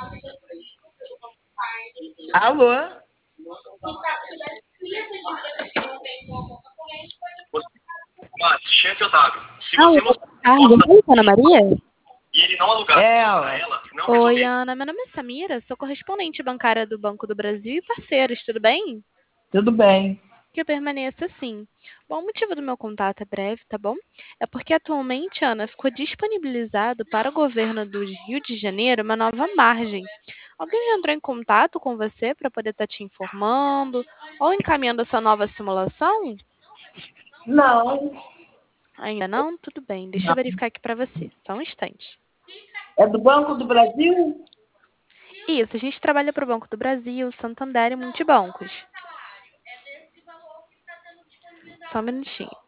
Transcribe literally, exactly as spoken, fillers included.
Alô? Chefe Otávio, se Ah, você não boa tarde. Oi, Ana Maria? e ele não alugar Ela. pra ela, não Oi, resolver. Ana. Meu nome é Samira, sou correspondente bancária do Banco do Brasil e parceiros, tudo bem? Tudo bem. Que eu permaneça assim. Bom, o motivo do meu contato é breve, tá bom? É porque atualmente, Ana, ficou disponibilizado para o governo do Rio de Janeiro uma nova margem. Alguém já entrou em contato com você para poder estar te informando ou encaminhando essa nova simulação? Não. Ainda não? Tudo bem, deixa eu Não. verificar aqui para você. Só um instante. É do Banco do Brasil? Isso, a gente trabalha para o Banco do Brasil, Santander e Multibancos. Só um minutinho.